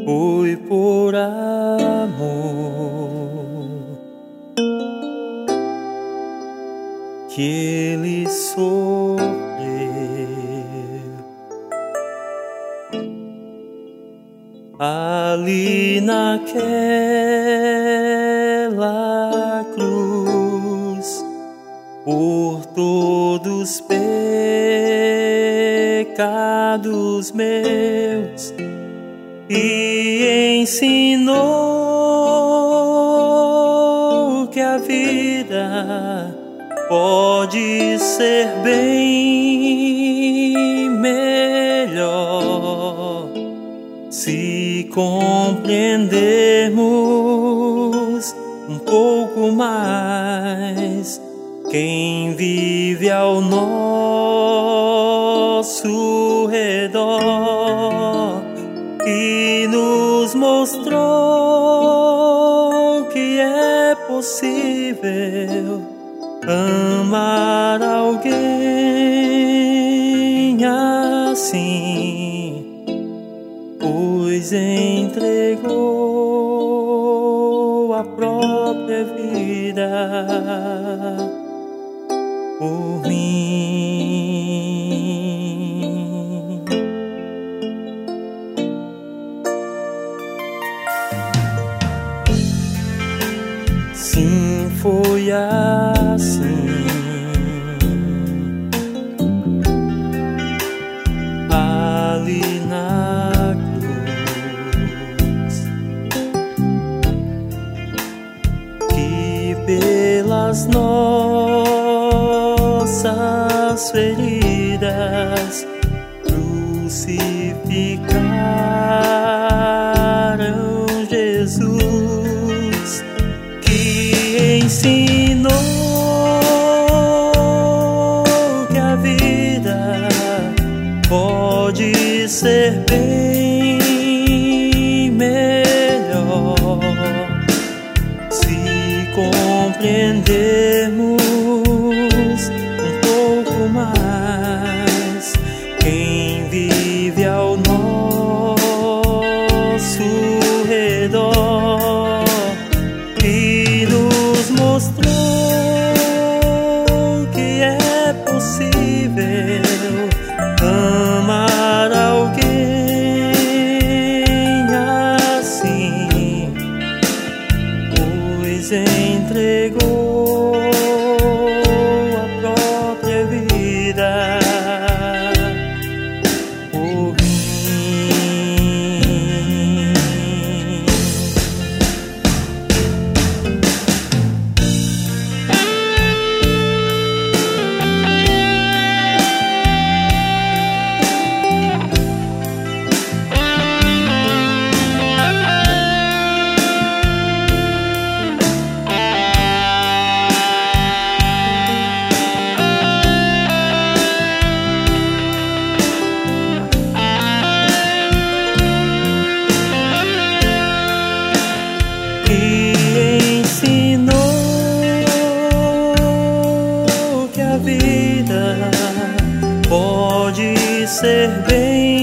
Foi por amor que ele sofreu. Ali naquela cruz, por todos os pecados meus, e ensinou que a vida pode ser bem melhor se compreendermos um pouco mais quem vive ao nosso redor, e nos mostrou que é possível amar alguém assim, pois entregou a própria vida por mim. Sim, foi assim. Ali na cruz, que pelas nossas feridas crucificaram Jesus, que ensinou que a vida pode ser bem melhor se compreendermos um pouco mais quem vive ao nosso redor, e nos mostrou que é possível amar alguém assim, pois entregou a própria vida por mim. E ensinou que a vida pode ser bem